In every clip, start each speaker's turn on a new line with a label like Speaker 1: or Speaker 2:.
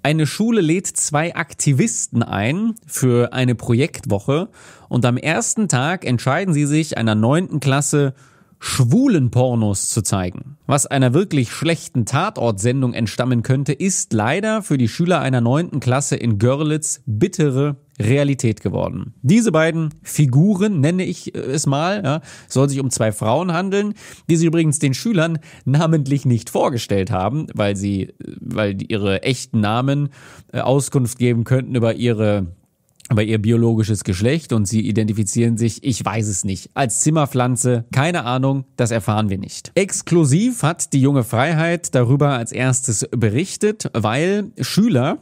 Speaker 1: Eine Schule lädt 2 Aktivisten ein für eine Projektwoche und am ersten Tag entscheiden sie sich, einer 9. Klasse schwulen Pornos zu zeigen. Was einer wirklich schlechten Tatortsendung entstammen könnte, ist leider für die Schüler einer 9. Klasse in Görlitz bittere Realität geworden. Diese beiden Figuren, nenne ich es mal, ja, soll sich um 2 Frauen handeln, die sie übrigens den Schülern namentlich nicht vorgestellt haben, weil ihre echten Namen Auskunft geben könnten über ihr biologisches Geschlecht und sie identifizieren sich, ich weiß es nicht, als Zimmerpflanze, keine Ahnung, das erfahren wir nicht. Exklusiv hat die junge Freiheit darüber als erstes berichtet, weil Schüler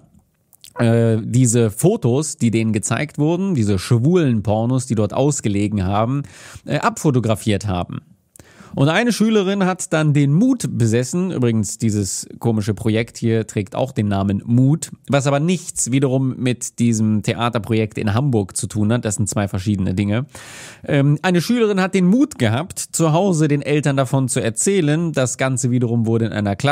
Speaker 1: diese Fotos, die denen gezeigt wurden, diese schwulen Pornos, die dort ausgelegen haben, abfotografiert haben. Und eine Schülerin hat dann den Mut besessen, übrigens dieses komische Projekt hier trägt auch den Namen Mut, was aber nichts wiederum mit diesem Theaterprojekt in Hamburg zu tun hat, das sind 2 verschiedene Dinge. Eine Schülerin hat den Mut gehabt, zu Hause den Eltern davon zu erzählen, das Ganze wiederum wurde in einer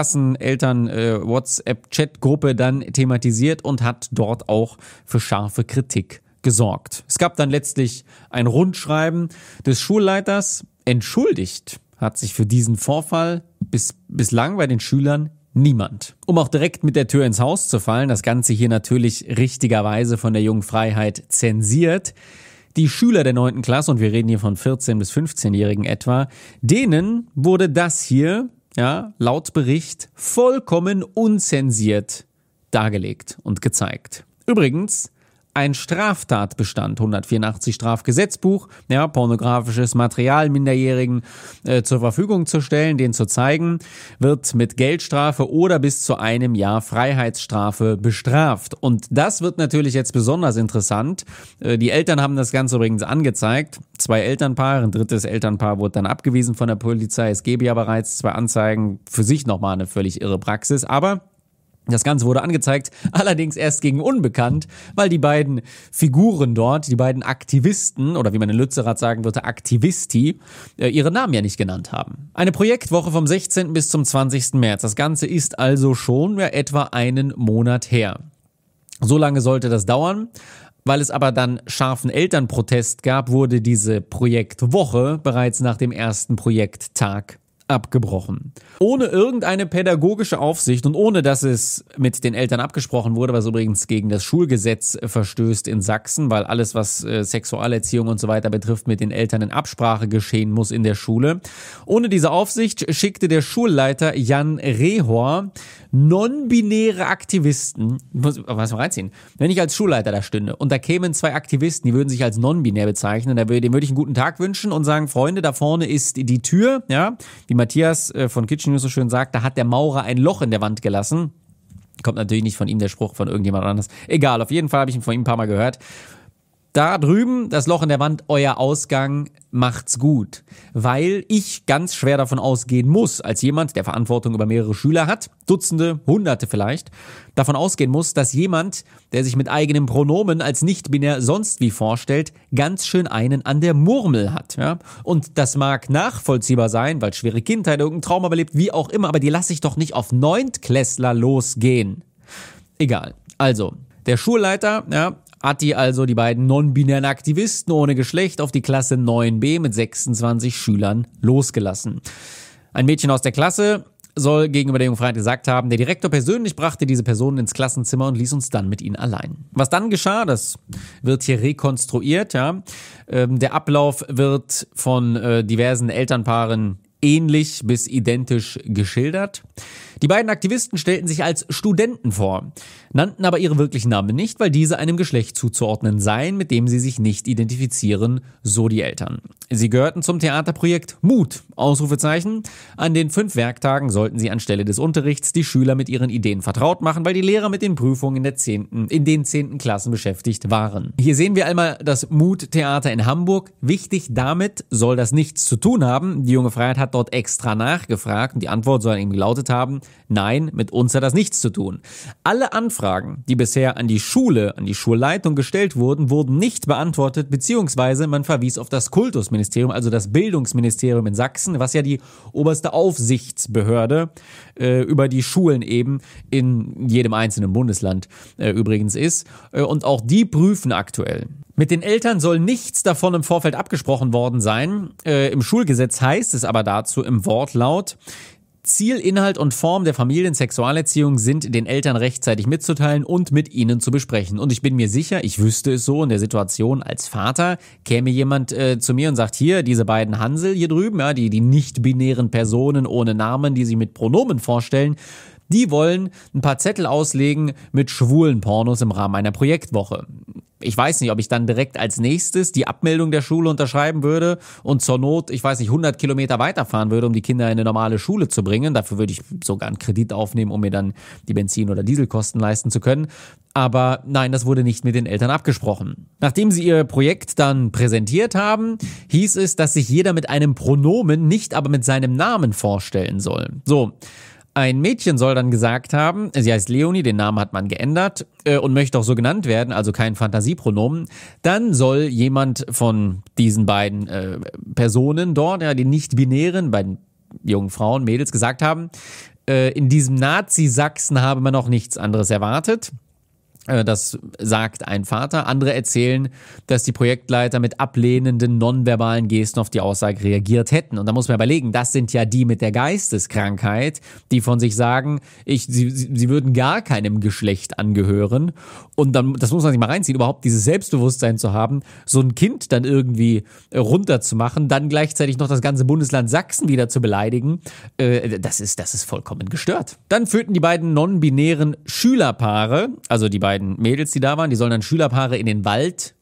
Speaker 1: Klassen-Eltern-WhatsApp-Chat-Gruppe dann thematisiert und hat dort auch für scharfe Kritik gesorgt. Es gab dann letztlich ein Rundschreiben des Schulleiters, entschuldigt hat sich für diesen Vorfall bislang bei den Schülern niemand. Um auch direkt mit der Tür ins Haus zu fallen, das Ganze hier natürlich richtigerweise von der jungen Freiheit zensiert. Die Schüler der 9. Klasse, und wir reden hier von 14- bis 15-Jährigen etwa, denen wurde das hier, ja, laut Bericht vollkommen unzensiert dargelegt und gezeigt. Übrigens, ein Straftatbestand, 184 Strafgesetzbuch, ja, pornografisches Material Minderjährigen zur Verfügung zu stellen, den zu zeigen, wird mit Geldstrafe oder bis zu 1 Jahr Freiheitsstrafe bestraft. Und das wird natürlich jetzt besonders interessant. Die Eltern haben das Ganze übrigens angezeigt. 2 Elternpaare, ein 3. Elternpaar wurde dann abgewiesen von der Polizei. Es gäbe ja bereits 2 Anzeigen, für sich nochmal eine völlig irre Praxis, aber das Ganze wurde angezeigt, allerdings erst gegen unbekannt, weil die beiden Figuren dort, die beiden Aktivisten, oder wie man in Lützerath sagen würde, Aktivisti, ihre Namen ja nicht genannt haben. Eine Projektwoche vom 16. bis zum 20. März. Das Ganze ist also schon etwa einen Monat her. So lange sollte das dauern. Weil es aber dann scharfen Elternprotest gab, wurde diese Projektwoche bereits nach dem ersten Projekttag abgebrochen. Ohne irgendeine pädagogische Aufsicht und ohne, dass es mit den Eltern abgesprochen wurde, was übrigens gegen das Schulgesetz verstößt in Sachsen, weil alles, was Sexualerziehung und so weiter betrifft, mit den Eltern in Absprache geschehen muss in der Schule. Ohne diese Aufsicht schickte der Schulleiter Jan Rehor non-binäre Aktivisten, was mal reinziehen, wenn ich als Schulleiter da stünde und da kämen 2 Aktivisten, die würden sich als non-binär bezeichnen, dem würde ich einen guten Tag wünschen und sagen, Freunde, da vorne ist die Tür, ja, wie Matthias von Kitchen News so schön sagt, da hat der Maurer ein Loch in der Wand gelassen. Kommt natürlich nicht von ihm der Spruch, von irgendjemand anders. Egal, auf jeden Fall habe ich ihn von ihm ein paar Mal gehört. Da drüben, das Loch in der Wand, euer Ausgang, macht's gut. Weil ich ganz schwer davon ausgehen muss, als jemand, der Verantwortung über mehrere Schüler hat, Dutzende, Hunderte vielleicht, davon ausgehen muss, dass jemand, der sich mit eigenem Pronomen als nicht-binär sonst wie vorstellt, ganz schön einen an der Murmel hat. Ja? Und das mag nachvollziehbar sein, weil schwere Kindheit, irgendein Trauma überlebt, wie auch immer, aber die lasse ich doch nicht auf Neuntklässler losgehen. Egal. Also, der Schulleiter, ja, hat die beiden non-binären Aktivisten ohne Geschlecht auf die Klasse 9b mit 26 Schülern losgelassen. Ein Mädchen aus der Klasse soll gegenüber der Jungfreiheit gesagt haben, der Direktor persönlich brachte diese Personen ins Klassenzimmer und ließ uns dann mit ihnen allein. Was dann geschah, das wird hier rekonstruiert. Ja. Der Ablauf wird von diversen Elternpaaren ähnlich bis identisch geschildert. Die beiden Aktivisten stellten sich als Studenten vor, nannten aber ihre wirklichen Namen nicht, weil diese einem Geschlecht zuzuordnen seien, mit dem sie sich nicht identifizieren, so die Eltern. Sie gehörten zum Theaterprojekt Mut, Ausrufezeichen. An den 5 Werktagen sollten sie anstelle des Unterrichts die Schüler mit ihren Ideen vertraut machen, weil die Lehrer mit den Prüfungen in den 10. Klassen beschäftigt waren. Hier sehen wir einmal das Mut-Theater in Hamburg. Wichtig, damit soll das nichts zu tun haben. Die junge Freiheit hat dort extra nachgefragt und die Antwort soll ihm gelautet haben, Nein, mit uns hat das nichts zu tun. Alle Anfragen, die bisher an die Schule, an die Schulleitung gestellt wurden, wurden nicht beantwortet, beziehungsweise man verwies auf das Kultusministerium, also das Bildungsministerium in Sachsen, was ja die oberste Aufsichtsbehörde über die Schulen eben in jedem einzelnen Bundesland übrigens ist. Und auch die prüfen aktuell. Mit den Eltern soll nichts davon im Vorfeld abgesprochen worden sein. Im Schulgesetz heißt es aber dazu im Wortlaut: Ziel, Inhalt und Form der Familiensexualerziehung sind den Eltern rechtzeitig mitzuteilen und mit ihnen zu besprechen. Und ich bin mir sicher, ich wüsste es so in der Situation als Vater, käme jemand zu mir und sagt, hier, diese beiden Hansel hier drüben, ja, die nicht-binären Personen ohne Namen, die sich mit Pronomen vorstellen, die wollen ein paar Zettel auslegen mit schwulen Pornos im Rahmen einer Projektwoche. Ich weiß nicht, ob ich dann direkt als nächstes die Abmeldung der Schule unterschreiben würde und zur Not, 100 Kilometer weiterfahren würde, um die Kinder in eine normale Schule zu bringen. Dafür würde ich sogar einen Kredit aufnehmen, um mir dann die Benzin- oder Dieselkosten leisten zu können. Aber nein, das wurde nicht mit den Eltern abgesprochen. Nachdem sie ihr Projekt dann präsentiert haben, hieß es, dass sich jeder mit einem Pronomen, nicht aber mit seinem Namen vorstellen soll. So. Ein Mädchen soll dann gesagt haben, sie heißt Leonie, den Namen hat man geändert und möchte auch so genannt werden, also kein Fantasiepronomen. Dann soll jemand von diesen beiden Personen dort, ja, die nicht-binären, beiden jungen Frauen, Mädels, gesagt haben, in diesem Nazi-Sachsen habe man noch nichts anderes erwartet. Das sagt ein Vater. Andere erzählen, dass die Projektleiter mit ablehnenden, nonverbalen Gesten auf die Aussage reagiert hätten. Und da muss man überlegen, das sind ja die mit der Geisteskrankheit, die von sich sagen, sie würden gar keinem Geschlecht angehören. Und dann, das muss man sich mal reinziehen, überhaupt dieses Selbstbewusstsein zu haben, so ein Kind dann irgendwie runterzumachen, dann gleichzeitig noch das ganze Bundesland Sachsen wieder zu beleidigen. Das ist vollkommen gestört. Dann führten die beiden non-binären Schülerpaare, also die beiden Mädels, die da waren, die sollen dann Schülerpaare in den Wald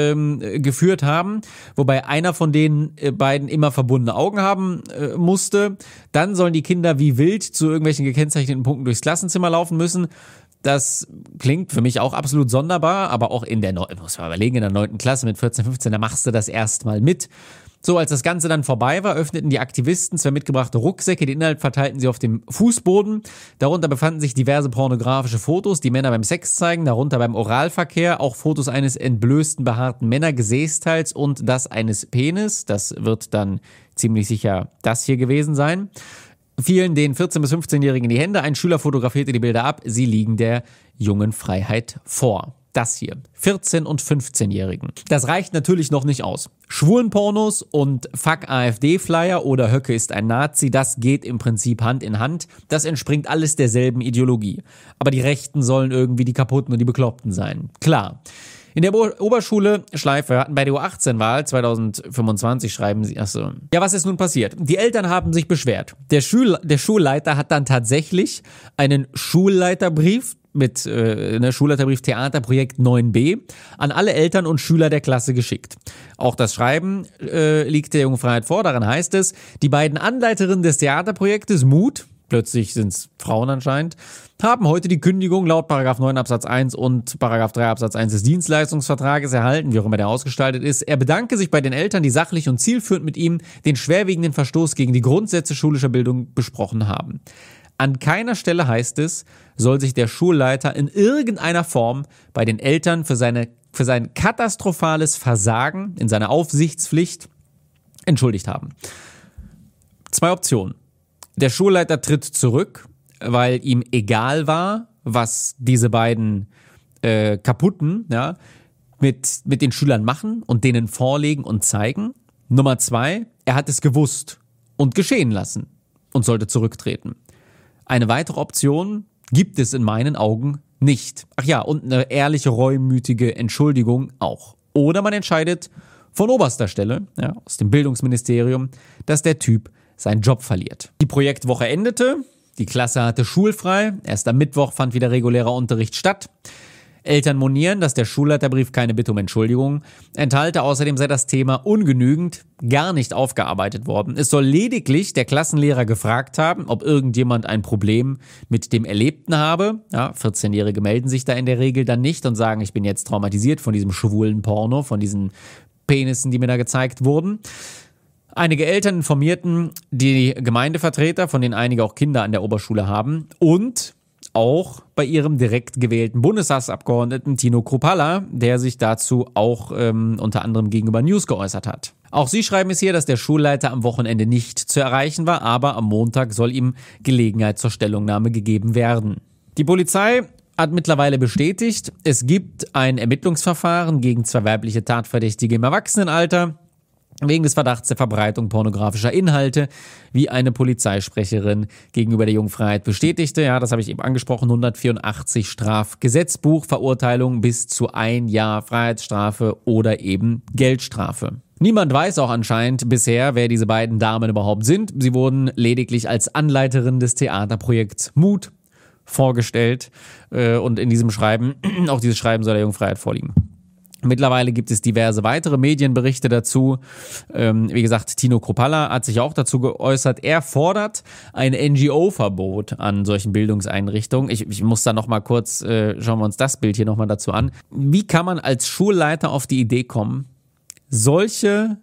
Speaker 1: geführt haben, wobei einer von den beiden immer verbundene Augen haben musste. Dann sollen die Kinder wie wild zu irgendwelchen gekennzeichneten Punkten durchs Klassenzimmer laufen müssen. Das klingt für mich auch absolut sonderbar, aber auch in der 9. Klasse mit 14, 15, da machst du das erstmal mit. So, als das Ganze dann vorbei war, öffneten die Aktivisten 2 mitgebrachte Rucksäcke, den Inhalt verteilten sie auf dem Fußboden. Darunter befanden sich diverse pornografische Fotos, die Männer beim Sex zeigen, darunter beim Oralverkehr, auch Fotos eines entblößten, behaarten Männergesäßteils und das eines Penis. Das wird dann ziemlich sicher das hier gewesen sein. Fielen den 14- bis 15-Jährigen in die Hände, ein Schüler fotografierte die Bilder ab, sie liegen der jungen Freiheit vor. Das hier, 14- und 15-Jährigen. Das reicht natürlich noch nicht aus. Schwulenpornos und Fuck AfD-Flyer oder Höcke ist ein Nazi, das geht im Prinzip Hand in Hand. Das entspringt alles derselben Ideologie. Aber die Rechten sollen irgendwie die Kaputten und die Bekloppten sein. Klar. In der Oberschule Schleife hatten bei der U18-Wahl 2025 schreiben sie, achso. Ja, was ist nun passiert? Die Eltern haben sich beschwert. Der Schulleiter hat dann tatsächlich einen Schulleiterbrief mit Schulleiterbrief Theaterprojekt 9b an alle Eltern und Schüler der Klasse geschickt. Auch das Schreiben liegt der jungen Freiheit vor. Darin heißt es, die beiden Anleiterinnen des Theaterprojektes Mut, plötzlich sind es Frauen anscheinend, haben heute die Kündigung laut § 9 Absatz 1 und § 3 Absatz 1 des Dienstleistungsvertrages erhalten, wie auch immer der ausgestaltet ist. Er bedanke sich bei den Eltern, die sachlich und zielführend mit ihm den schwerwiegenden Verstoß gegen die Grundsätze schulischer Bildung besprochen haben. An keiner Stelle heißt es, soll sich der Schulleiter in irgendeiner Form bei den Eltern für sein katastrophales Versagen in seiner Aufsichtspflicht entschuldigt haben. 2 Optionen. Der Schulleiter tritt zurück, weil ihm egal war, was diese beiden Kaputten mit den Schülern machen und denen vorlegen und zeigen. Nummer 2, er hat es gewusst und geschehen lassen und sollte zurücktreten. Eine weitere Option gibt es in meinen Augen nicht. Ach ja, und eine ehrliche, reumütige Entschuldigung auch. Oder man entscheidet von oberster Stelle, aus dem Bildungsministerium, dass der Typ seinen Job verliert. Die Projektwoche endete, die Klasse hatte schulfrei, erst am Mittwoch fand wieder regulärer Unterricht statt. Eltern monieren, dass der Schulleiterbrief keine Bitte um Entschuldigung enthalte. Außerdem sei das Thema ungenügend, gar nicht aufgearbeitet worden. Es soll lediglich der Klassenlehrer gefragt haben, ob irgendjemand ein Problem mit dem Erlebten habe. Ja, 14-Jährige melden sich da in der Regel dann nicht und sagen, ich bin jetzt traumatisiert von diesem schwulen Porno, von diesen Penissen, die mir da gezeigt wurden. Einige Eltern informierten die Gemeindevertreter, von denen einige auch Kinder an der Oberschule haben, und auch bei ihrem direkt gewählten Bundestagsabgeordneten Tino Kruppalla, der sich dazu auch unter anderem gegenüber News geäußert hat. Auch sie schreiben es hier, dass der Schulleiter am Wochenende nicht zu erreichen war, aber am Montag soll ihm Gelegenheit zur Stellungnahme gegeben werden. Die Polizei hat mittlerweile bestätigt, es gibt ein Ermittlungsverfahren gegen 2 weibliche Tatverdächtige im Erwachsenenalter wegen des Verdachts der Verbreitung pornografischer Inhalte, wie eine Polizeisprecherin gegenüber der Jungfreiheit bestätigte. Ja, das habe ich eben angesprochen, 184 Strafgesetzbuch-Verurteilung bis zu 1 Jahr Freiheitsstrafe oder eben Geldstrafe. Niemand weiß auch anscheinend bisher, wer diese beiden Damen überhaupt sind. Sie wurden lediglich als Anleiterin des Theaterprojekts Mut vorgestellt und in diesem Schreiben, auch dieses Schreiben soll der Jungfreiheit vorliegen. Mittlerweile gibt es diverse weitere Medienberichte dazu. Wie gesagt, Tino Kruppalla hat sich auch dazu geäußert. Er fordert ein NGO-Verbot an solchen Bildungseinrichtungen. Ich muss da nochmal kurz, schauen wir uns das Bild hier nochmal dazu an. Wie kann man als Schulleiter auf die Idee kommen, solche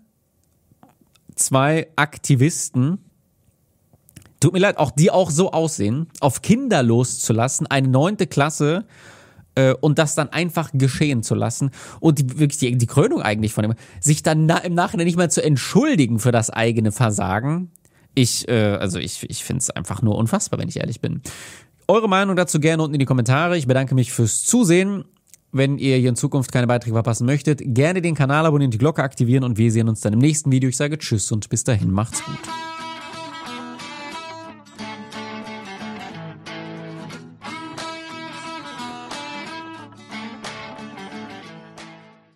Speaker 1: 2 Aktivisten, tut mir leid, auch die auch so aussehen, auf Kinder loszulassen, eine 9. Klasse, und das dann einfach geschehen zu lassen und wirklich die Krönung eigentlich von dem, sich dann im Nachhinein nicht mal zu entschuldigen für das eigene Versagen. Ich finde es einfach nur unfassbar, wenn ich ehrlich bin. Eure Meinung dazu gerne unten in die Kommentare. Ich bedanke mich fürs Zusehen. Wenn ihr hier in Zukunft keine Beiträge verpassen möchtet, gerne den Kanal abonnieren, die Glocke aktivieren und wir sehen uns dann im nächsten Video. Ich sage Tschüss und bis dahin, macht's gut.